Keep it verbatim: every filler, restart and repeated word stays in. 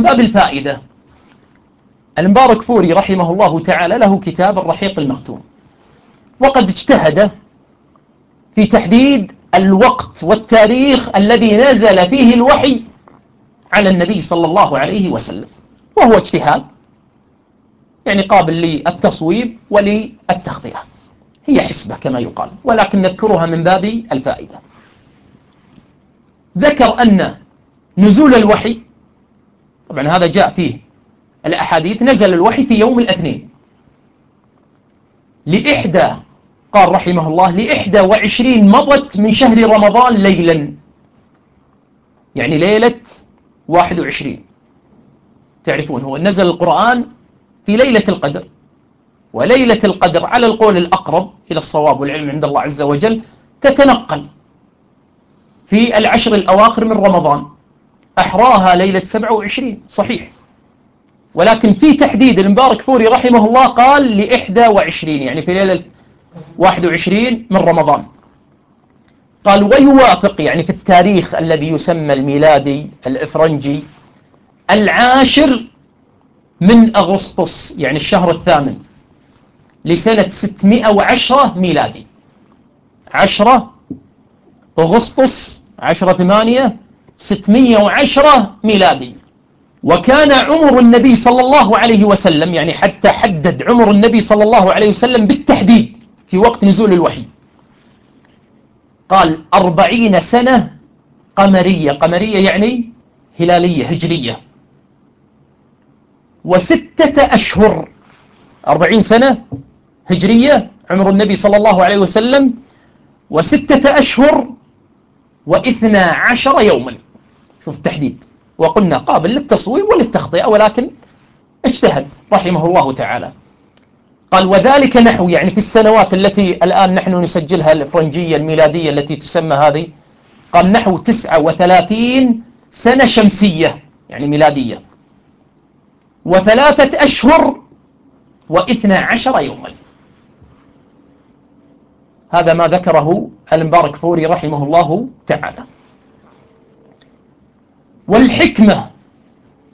باب الفائدة، المبارك فوري رحمه الله تعالى له كتاب الرحيق المختوم، وقد اجتهد في تحديد الوقت والتاريخ الذي نزل فيه الوحي على النبي صلى الله عليه وسلم، وهو اجتهاد يعني قابل للتصويب وللتخطئة، هي حسبة كما يقال، ولكن نذكرها من باب الفائدة. ذكر أن نزول الوحي، طبعا هذا جاء فيه الأحاديث، نزل الوحي في يوم الاثنين لإحدى، قال رحمه الله لإحدى وعشرين مضت من شهر رمضان ليلا، يعني ليلة واحد وعشرين. تعرفون هو نزل القرآن في ليلة القدر، وليلة القدر على القول الأقرب إلى الصواب والعلم عند الله عز وجل تتنقل في العشر الأواخر من رمضان، أحراها ليلة سبعة وعشرين صحيح، ولكن في تحديد المبارك فوري رحمه الله قال لإحدى وعشرين، يعني في ليلة واحد وعشرين من رمضان. قال ويوافق يعني في التاريخ الذي يسمى الميلادي الإفرنجي العاشر من أغسطس، يعني الشهر الثامن لسنة ستمائة وعشرة ميلادي، عشرة أغسطس عشرة ثمانية ستمائة وعشرة ميلادي. وكان عمر النبي صلى الله عليه وسلم، يعني حتى حدد عمر النبي صلى الله عليه وسلم بالتحديد في وقت نزول الوحي، قال أربعين سنة قمرية، قمرية يعني هلالية هجرية، وستة أشهر، أربعين سنة هجرية عمر النبي صلى الله عليه وسلم، وستة أشهر واثنى عشر يوما. شوف التحديد، وقلنا قابل للتصويب وللتخطئة، ولكن اجتهد رحمه الله تعالى. قال وذلك نحو، يعني في السنوات التي الآن نحن نسجلها الفرنجية الميلادية التي تسمى هذه، قال نحو تسعة وثلاثين سنة شمسية يعني ميلادية، وثلاثة أشهر واثنى عشر يوما. هذا ما ذكره المبارك فوري رحمه الله تعالى. والحكمة